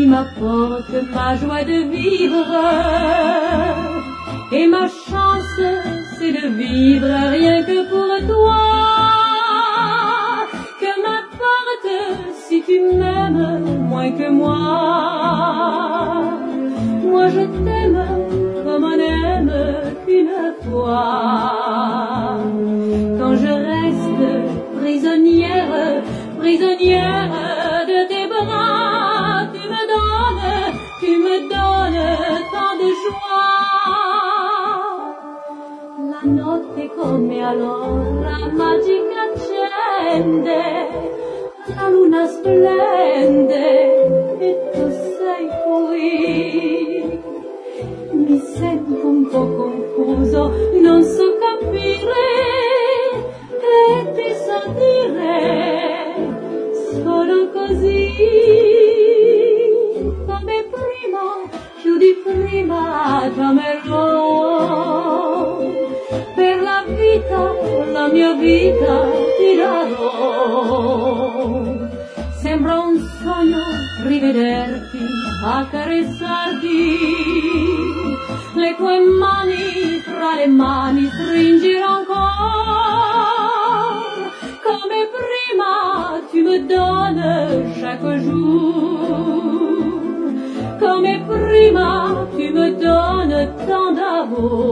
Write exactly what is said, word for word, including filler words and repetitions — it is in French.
m'apporte ma joie de vivre. Et ma chance, c'est de vivre rien que pour toi. Que m'importe si tu m'aimes moins que moi. Moi je t'aime comme on n'aime qu'une fois. Quand je reste prisonnière, prisonnière de tes bras, tu me donnes, tu me donnes tant de joie. La notte come allora magica accende, la luna splende e tu sei qui. Mi sento un po' confuso, non so capire e ti so dire solo così. Come prima, più di prima t'amerò. Per la vita, la mia vita ti darò. Sembra un sogno rivederti, accarezzarti, le tue mani tra le mani stringerò ancora. Come prima tu me donnes chaque jour, come prima tu me donnes tant d'amour.